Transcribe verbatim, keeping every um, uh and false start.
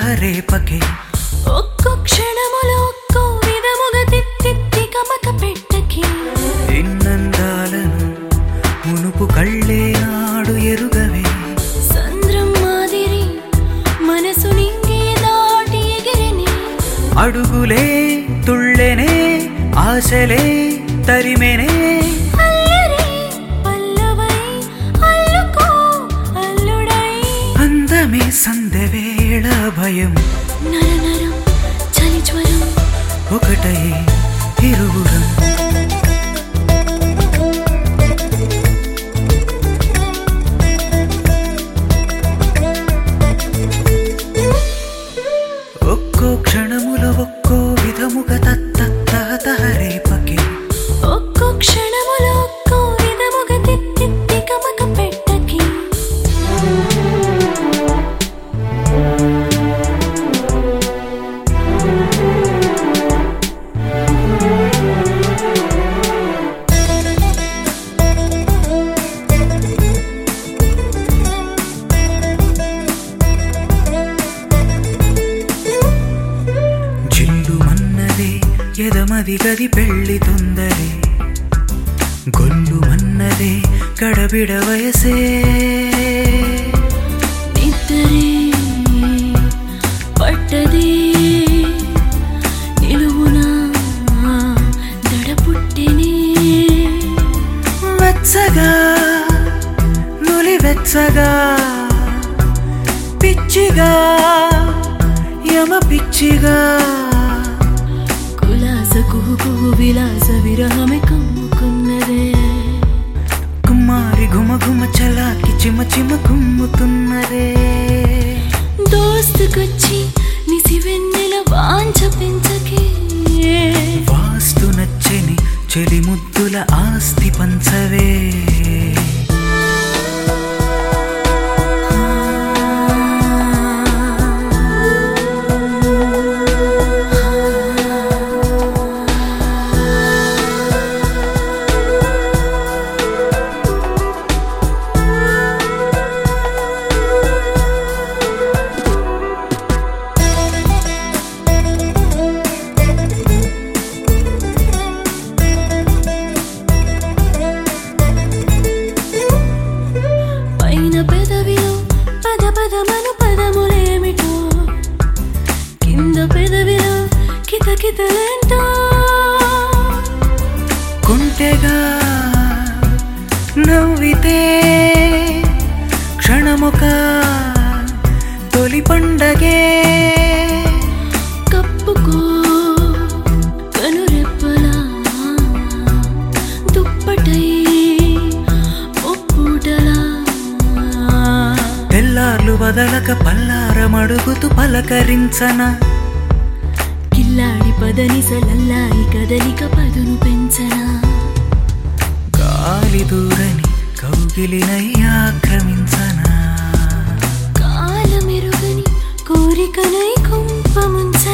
రేపకే ఒక్కో క్షణములో ఒక్కో విధముగా తిత్తిత్తి కమక పెట్టకి ఎన్నందాలను మునుపు కళ్ళే నాడు ఎరుగవే సంద్రం మాదిరి మనసు నింగి దాటి ఎగిరిని అడుగులే తుళ్ళెనే ఆశలే తరిమెనే అల్లరి పల్లవై అల్లుకో అల్లుడై అందమే సందెవేళ భయం నరనరం చలి జ్వరం ఒకటై ఇరువురం ఒక్కో క్షణములో ఒక్కో విధముగా తత్తత్త రేపకే ఒక్కో క్షణములో ఒక్కో విధముగా తిత్తిత్తి కమక పెట్టకి జిల్లు మన్నదే ఎదమది గది పెళ్లి తొందరే గొల్లు మన్నదే గడబిడ వయసే నిద్దరే పట్టది నిలువునా దడ పుట్టిని వెచ్చగా నులి వెచ్చగా పిచ్చిగా యమ పిచ్చిగా కులాస కుహు విలాస విరహమే కమ్ముకున్నదే కుమారి ఘుమ ఘుమ చలాకి చిమ చిమ కుమ్ముతున్నదే దోస్తుకొచ్చి నిసి వెన్నెల వాంఛ పెంచకే వాస్తు నచ్చని చెలి ముద్దుల ఆస్తి పంచవే పైన పెదవిలో పద పదమను పదములేమిటో కింద పెదవిలో కిత కితలేంటో కుంటెగా నవ్వితే క్షణముక తొలి పండగే కప్పుకో కనురెప్పలా దుప్పటై ఒప్పుటలా తెల్లార్లు వదలక పల్లారమడుగుతూ పలకరించన కిల్లాడి పదని సలల్లాయి కదలిక పదును పెంచనా గాలి దూరని కౌగిలినై ఆక్రమించనా కాలమెరుగని కోరికనై కుంపముంచ